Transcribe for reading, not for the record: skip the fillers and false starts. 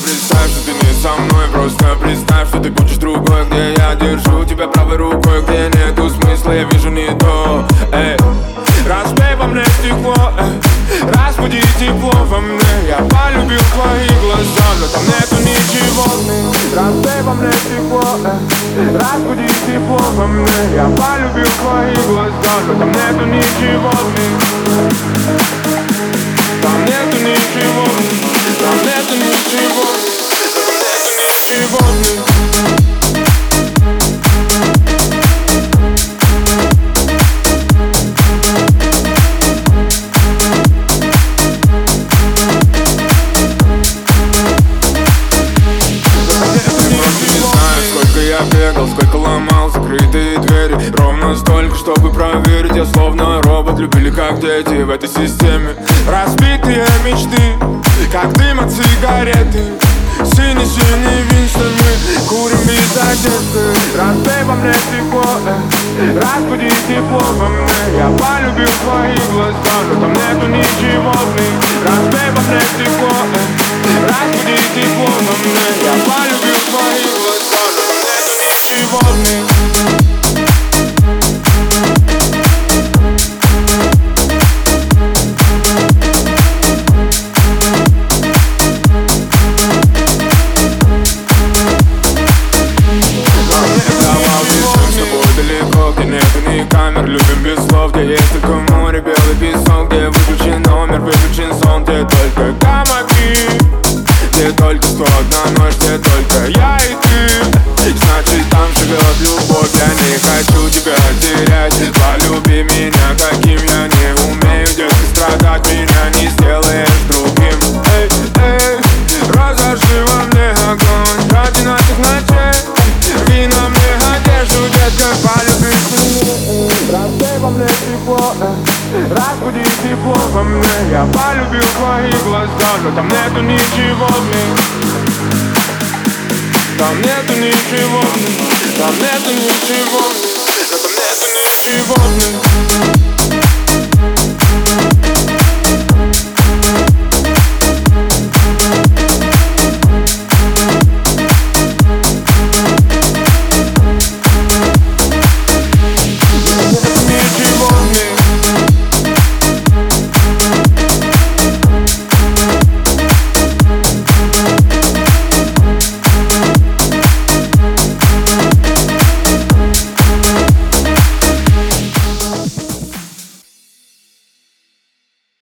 представь, что ты не со мной. Просто представь, что ты будешь другой, где я держу тебя правой рукой, где нету смысла, я вижу не то. Эй, разбей во мне стекло, разбуди тепло во мне. Я полюбил твои глаза, но там нету ничего. Разбей во мне стекло, разбуди тепло во мне. Я полюбил твои глаза, но там нету ничего. Там нету ничего, там нету ничего, там нету ничего. Бегал, сколько ломал закрытые двери. Ровно столько, чтобы проверить. Я словно робот, любили как дети в этой системе. Разбитые мечты, как дым от сигареты. Синий-синий Винстон, мы курим без одежды. Разбей во мне стекло, разбуди тепло во мне. Я полюбил твои глаза, но там нету ничего. Разбей во мне стекло, разбуди тепло во мне. Я полюбил твои глаза, но там нету ничего. Камер, любим без слов, где есть только море, белый песок, где выключен номер, выключен сон, где только гамаки, где только 101 ночь, где только я и ты. Значит, там живет любовь, я не хочу тебя терять. Полюби меня, каким я не умею, детки, страдать меня не сделаешь другим. Эй, эй, разожги во мне огонь ради наших ночей. Рви на мне одежду, детка, полюби. Разбей во мне тепло, разбуди тепло во мне. Я полюбил твои глаза, но там нету ничего. Там нету ничего, там нету ничего, но там нету ничего.